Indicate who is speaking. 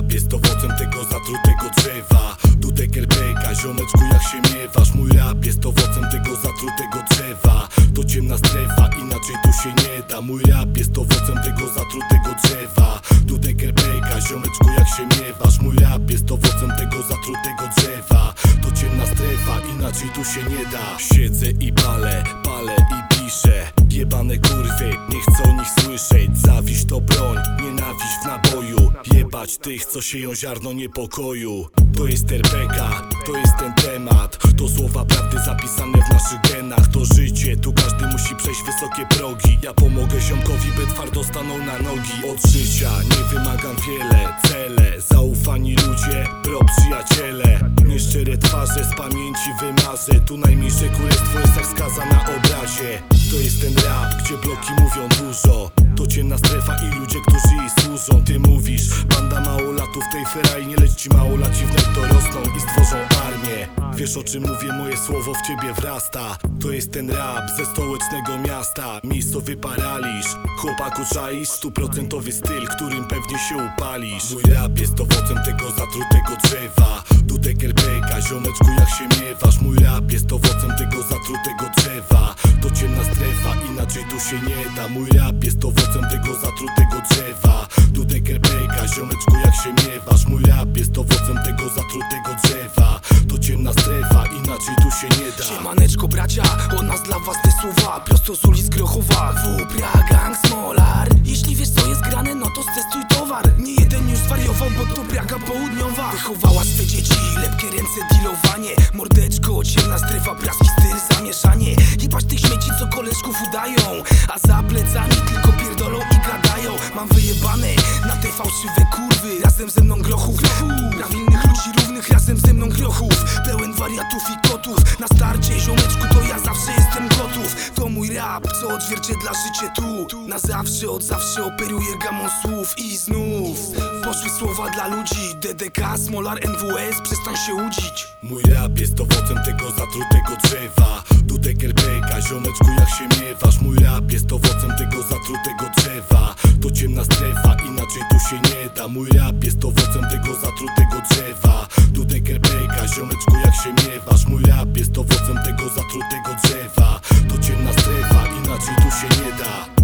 Speaker 1: rap jest owocem tego zatrutego drzewa. Dudek RPK, ziomeczku jak się miewasz. Mój rap jest owocem tego zatrutego drzewa. To ciemna strefa, inaczej tu się nie da. Mój rap jest owocem tego zatrutego drzewa. Dudek RPK, ziomeczku jak się miewasz. Mój rap jest owocem tego zatrutego drzewa. To ciemna strefa, inaczej tu się nie da. Siedzę i palę i piszę. Jebane kurwy, nie chcę o nich słyszeć. Zawiść to broń, nienawiść w naboju. Jebać tych, co sieją ziarno niepokoju. To jest RPK, to jest ten temat. To słowa prawdy zapisane w naszych genach. To życie, tu każdy musi przejść wysokie progi. Ja pomogę ziomkowi, by twardo stanął na nogi. Od życia nie wymagam wiele. Cele, zaufani ludzie, pro przyjaciele. Nieszczere twarze z pamięci wymarzę. Tu najmniejsze królestwo jest jak skaza na obrazie. To jest ten rap, gdzie bloki mówią dużo. To ciemna strefa i ludzie, którzy jej służą. Ty mówisz, banda małolatów tej feraj. Nie leć ci małolaci wnet to rosną i stworzą armię. Wiesz o czym mówię, moje słowo w ciebie wrasta. To jest ten rap ze stołecznego miasta. Miejscowy paraliż, chłopaku czaisz? 100% styl, którym pewnie się upalisz. Mój rap jest owocem tego zatrutego drzewa. Dudek RPK, ziomeczku jak się miewasz. Mój rap jest owocem tego zatrutego drzewa. To ciemna strefa, inaczej tu się nie da. Mój rap jest owocem tego zatrutego drzewa. Dudek RPK, ziomeczku jak się miewasz. Mój rap jest owocem tego zatrutego drzewa. To ciemna strefa, inaczej tu się nie da.
Speaker 2: Siemaneczko bracia, od nas dla was te słowa. Prosto z ulic Grochowa, Wupra, gang, Smolar. Jeśli wiesz co jest grane, no to stestuj towar. Nie jeden już zwariował, bo to Praga południowa. Wychowała swe dzieci, lepkie ręce, dealowanie. Mordeczko, ciemna strefa, praski styl, zamieszanie. Jebać tych śmieci, co koleżków udają, a za plecami tylko pierdolą i gadają. Mam wyjebane na te fałszywe kurwy. Razem ze mną grochów, prawilnych ludzi równych, razem ze mną grochów. Pełen wariatów i kotów. Na starcie ziomeczku to ja zawsze jestem gotów. To mój rap, co odzwierciedla życie tu. Na zawsze, od zawsze operuję gamą słów. I znów poszły słowa dla ludzi. DDK, Smolar, NWS, przestań się łudzić.
Speaker 1: Mój rap jest owocem tego zatrutego drzewa. Dudek RPK, ziomeczku jak się miewasz. Mój rap jest owocem tego zatrutego drzewa. To ciemna strefa, inaczej tu się nie da. Mój rap jest owocem tego zatrutego drzewa. Dudek RPK, ziomeczku jak się miewasz. Mój rap jest owocem tego zatrutego drzewa. To ciemna strefa, inaczej tu się nie da.